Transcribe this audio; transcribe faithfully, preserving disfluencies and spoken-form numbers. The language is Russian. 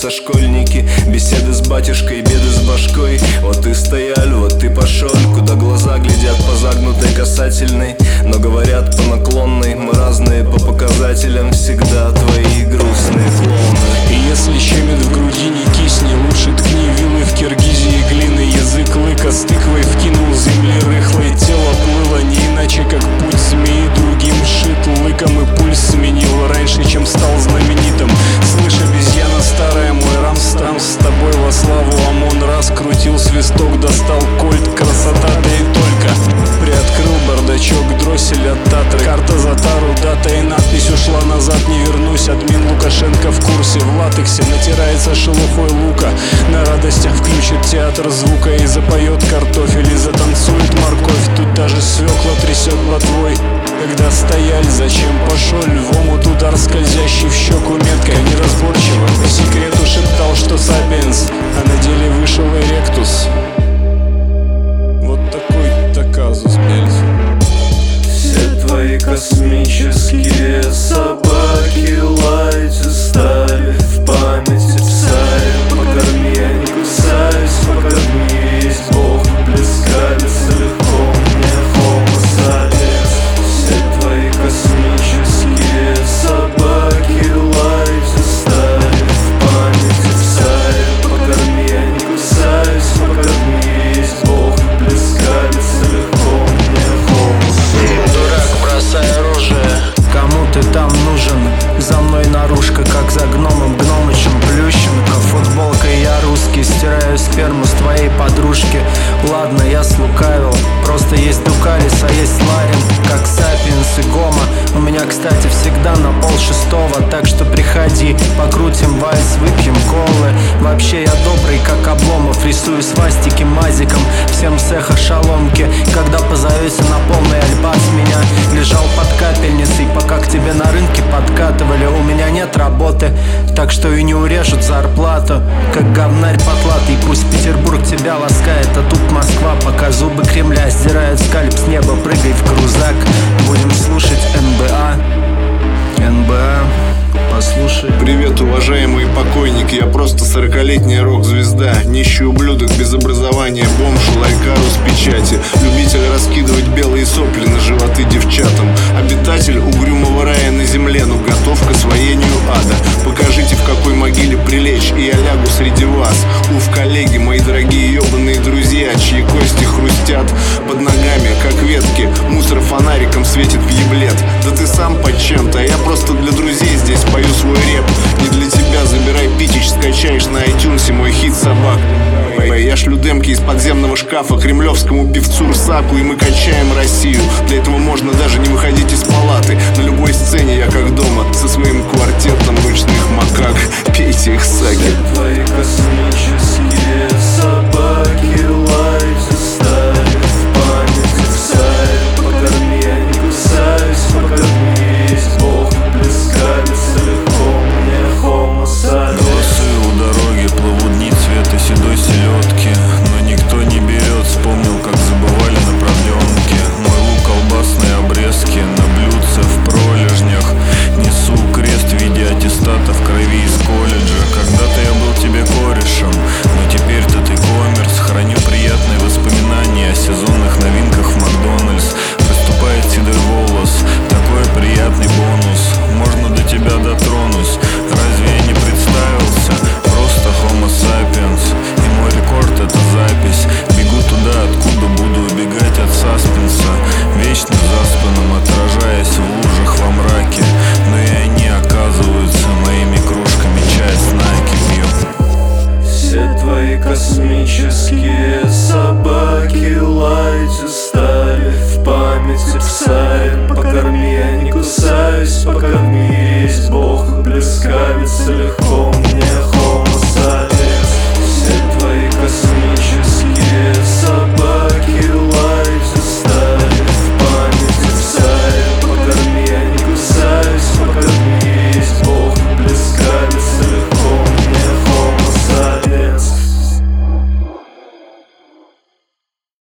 со школьники, беседы с батюшкой, беды с башкой. Вот ты стоял, вот ты пошел, куда глаза глядят по загнутой касательной, но говорят по наклонной. Мы разные по показателям, всегда твои грустные клоуны. И если щемит в груди, не кисни, лучше ткни вилы в Киргизии глины. Язык лыка с тыквой вкинул земли рыхлой, тело плыло не иначе, как путь змеи. Другим шит лыком и пульс сменил раньше, чем стал знаменитым. Слышь, обезьяна старая, мой рамс там с тобой во славу ОМОН. Раскрутил свисток, достал кольт, красота, да и только. Приоткрыл бардачок, дроссель от Татры, карта за тару, дата и надпись ушла назад, не вернусь. Админ Лукашенко в курсе, в латексе натирается шелухой лука. На радостях включит театр звука и запоет картофель, и затанцует морковь. Тут даже свекла трясет ботвой. Когда стояли, зачем пошел в омут удар, скользящий в щеку меткой неразборчиво. По секрету шептал, что сапиенс, а на деле вышел эректус. Вот такой-то казус, блядь. Все твои космические собаки лаять устали, в памяти псали. Покорми, я не кусаюсь, покорми, есть Бог, плескались легко мне homo sapiens. Все твои космические собаки лаять устали, в памяти псали. Покорми, я не кусаюсь, покорми, есть Бог, плескались легко мне homo sapiens. Дурак, бросай оружие, кому ты там нужен? За мной наружка, как за гномом Гномычем Плющенко. Футболкой я русский, стираю сперму с твоей подружки. Ладно, я слукавил, просто есть Дукалис, а есть Ларин, как Сапиенс и Гома. У меня, кстати, всегда на пол шестого, так что приходи, покрутим вальс, выпьем колы. Вообще я добрый, как Обломов, рисую свастики мазиком. Всем цеха шаломки, когда позовете на полный альбац меня. Лежал под капельницей, пока к тебе на рынке подкатывали. У меня нет работы, так что и не урежут зарплату. Как говнарь потлатый, пусть Петербург тебя ласкает, а тут Москва, пока зубы Кремля сдирают скальп с неба. Прыгай в крузак, будем слушать эн бэ а. эн бэ а, послушай. Привет, уважаемые покойники, я просто сорокалетняя рок-звезда. Нищий ублюдок без образования, бомж, лайкару с печати. Любитель раскидывать белые сопли на животы девчатам. Обитатель угрюмого рая на земле, но готов к освоению ада. Покажите, в какой могиле прилечь, и я лягу среди вас. Уф, коллеги, мои дорогие ебаные друзья, чьи кости хрустят под ногами, как ветки. Мусор фонариком светит в еблет. Да ты сам под чем-то, а я просто для друзей здесь пою свой реп. Не для тебя, забирай питич, скачаешь на iTunes мой хит собак. Я шлю демки из подземного шкафа кремлевскому певцу Рсаку, и мы качаем Россию. Для этого можно даже не выходить из палаты. На любой сцене я как дома, со своим квартетом